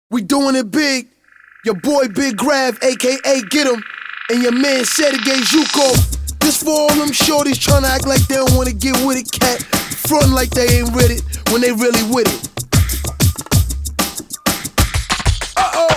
We doing it big. Your boy Big Grav, aka Get 'em, and your man Sergey Zhukov. This for all them shorties tryna act like they don't wanna get with it, cat. Frontin' like they ain't with it when they really with it. Uh-oh.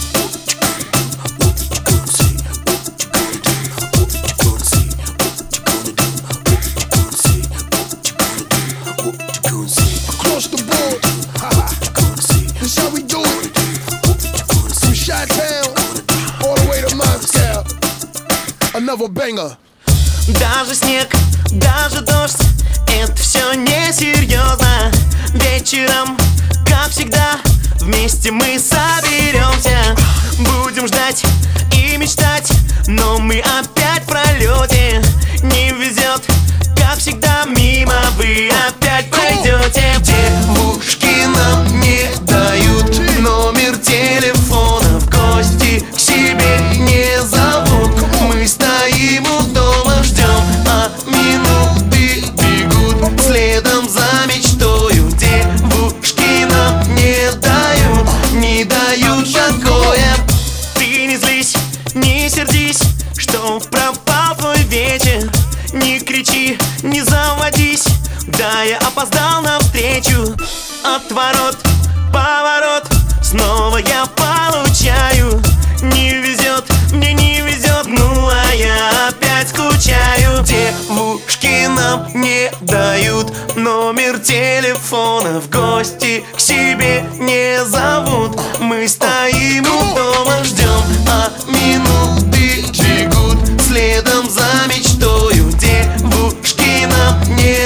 Across the board, this how we do it. From Chi-Town all the way to Moscow. Another banger. Даже снег, даже дождь, это все несерьезно. Вечером, как всегда, вместе мы соберемся. Будем ждать и мечтать, но мы опять в пролете. Не везет, как всегда, мимо вы опять пройдете. Девушки нам не дают номер телефона, в гости к себе не зовут. Мы стоим у дома, ждем, а минуты бегут следом за мечтою. Девушки нам не дают покоя. Ты не злись, не сердись, что пропал твой вечер. Не кричи, не заводись, да я опоздал навстречу. Отворот, поворот, снова я получаю. Не везет, мне не везет, ну а я опять скучаю. Девушки нам не дают номер телефона, в гости к себе не зовут. Мы стоим у дома, ждем, а минуты бегут следом за мечтою. Девушки нам не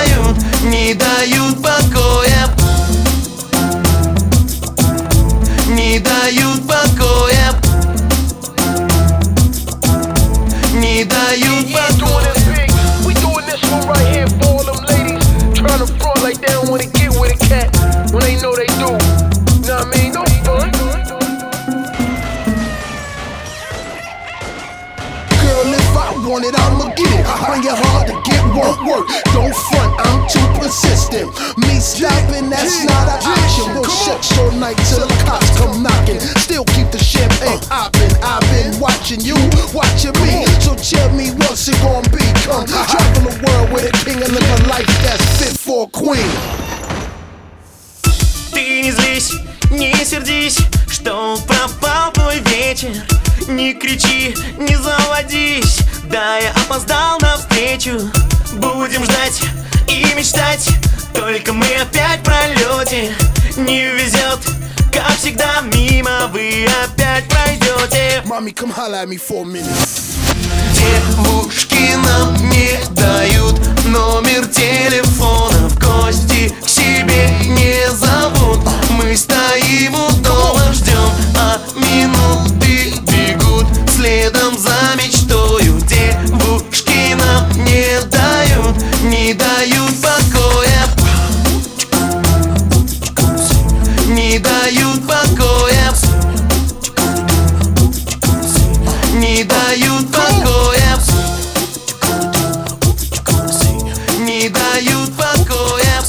дают покоя. Не дают покоя. Не дают покоя. We doing this one right here for all them ladies trying to front like they don't wanna get with a cat when they know they do. Know what I mean? No fun. Girl, if I want it, I'ma get it. Bring it hard to get won't work. Don't front, I'm too persistent. Me stopping, that's not an option. We'll sex all night till the cops come knocking. Still keep the champagne popping. I've been watching you, watching me. So tell me what's it gonna be? Come travel the world with a king and live a life that's fit for a queen. Ты не злись, не сердись, что пропал твой вечер. Не кричи, не заводись, да я опоздал навстречу. Будем ждать и мечтать, только мы опять в пролете. Не везет, как всегда, мимо вы опять пройдете. Mommy, come holla at me for a minute. Девушки нам не дают номер телефона, в гости к себе не зовут. Мы стоим у дома, ждем, а минуты бегут следом за мечтою. Девушки нам не дают покоя. Не дают покоя. Не дают покоя. Не дают покоя.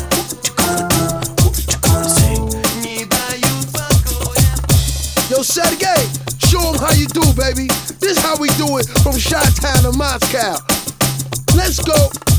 Не дают покоя. Yo, Sergey, show them how you do, baby. This how we do it from Chi-Town to Moscow. Let's go.